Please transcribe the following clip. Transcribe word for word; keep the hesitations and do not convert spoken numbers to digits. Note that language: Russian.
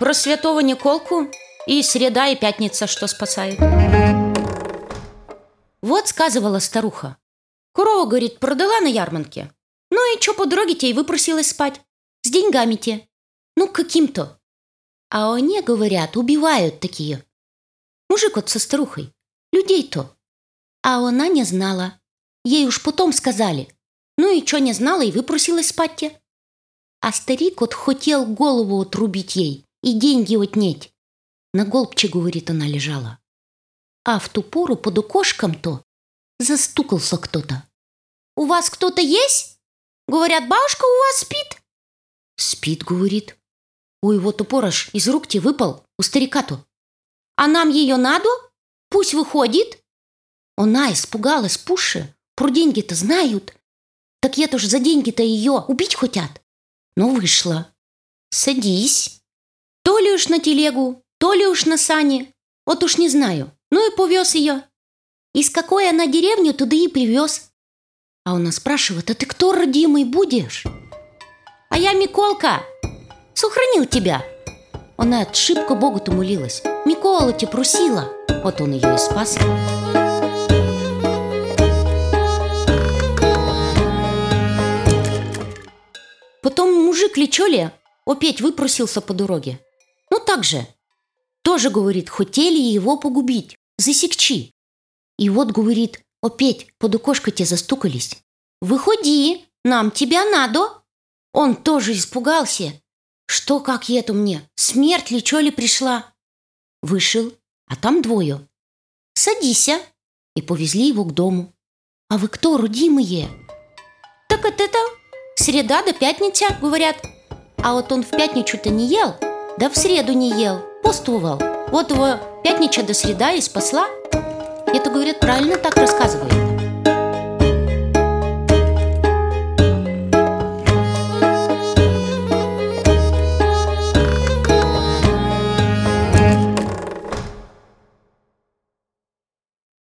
Про святого Николку и среда, и пятница, что спасают. Вот сказывала старуха. Корову, говорит, продала на ярмарке. Ну и чё по дороге-те и выпросилась спать. С деньгами-те. Ну, каким-то. А они, говорят, убивают такие. Мужик вот со старухой. Людей-то. А она не знала. Ей уж потом сказали. Ну и чё не знала и выпросилась спать-те. А старик вот хотел голову отрубить ей и деньги отнять. На голубче, говорит, она лежала. А в ту пору под окошком-то застукался кто-то. «У вас кто-то есть? Говорят, бабушка у вас спит?» «Спит, говорит. Ой, вот упорож из рук-те выпал у старика-то. А нам ее надо? Пусть выходит». Она испугалась пуще. Про деньги-то знают. Так это ж за деньги-то ее убить хотят. Но вышла. «Садись». То ли уж на телегу, то ли уж на сани. Вот уж не знаю. Ну и повез ее. Из какой она деревни, туда и привез. А она спрашивает: а ты кто, родимый, будешь? А я Миколка. Сохранил тебя. Она от шибко Богу-то молилась. Микола те просила. Вот он ее и спас. Потом мужик лечо опять выпросился по дороге. Ну так же. Тоже, говорит, хотели его погубить, засекчи. И вот, говорит, опять под окошко те застукались. «Выходи, нам тебя надо». Он тоже испугался. Что, как это мне, смерть ли, чё ли пришла? Вышел, а там двое. «Садися». И повезли его к дому. «А вы кто, родимые?» «Так это это среда до пятница, говорят». А вот он в пятницу-то не ел, да в среду не ел, постувал. Вот его пятнича до среда и спасла. Это, говорят, правильно так рассказывают.